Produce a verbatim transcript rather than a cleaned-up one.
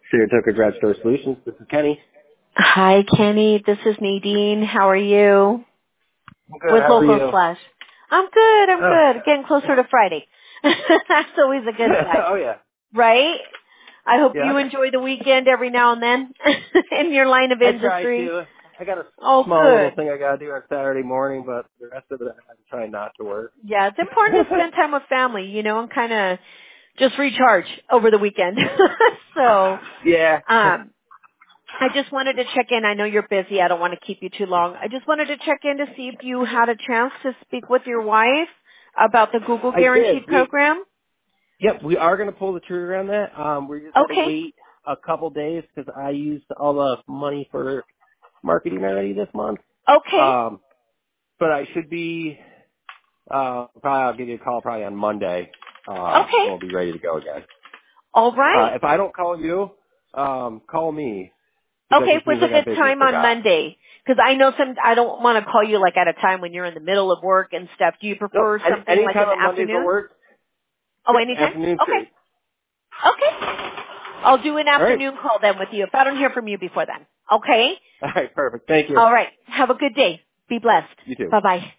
Saratoga Garage Door Solutions. This is Kenny. Hi, Kenny. This is Nadine. How are you? I'm good. With How are Local you? Slash. I'm good. I'm Oh, good. Getting closer to Friday. That's always a good sign, oh yeah. right? I hope Yeah. you enjoy the weekend every now and then in your line of I try industry. to. I got a Oh, small little good. thing I got to do on Saturday morning, but the rest of it I'm trying not to work. Yeah, it's important to spend time with family, you know, and kind of just recharge over the weekend. so, yeah. um, I just wanted to check in. I know you're busy. I don't want to keep you too long. I just wanted to check in to see if you had a chance to speak with your wife about the Google I did. Guaranteed We. program. Yep. We are going to pull the trigger on that. Um, we just got to Okay. wait a couple days because I used all the money for marketing already this month. Okay. Um, but I should be. Uh, probably I'll give you a call probably on Monday. Uh, Okay. we'll be ready to go again. All Uh, right. if I don't call you, um, call me, because that Okay. just What's means a I got good busy and time on forgot. Monday? Because I know some. I don't want to call you like at a time when you're in the middle of work and stuff. Do you No, prefer any, something like anytime in the on Mondays will afternoon? work. Oh, Yep, anytime. afternoon's Okay. great. Okay. I'll do an All right. afternoon call then with you if I don't hear from you before then. Okay. All right, perfect. Thank you. All right. Have a good day. Be blessed. You too. Bye bye.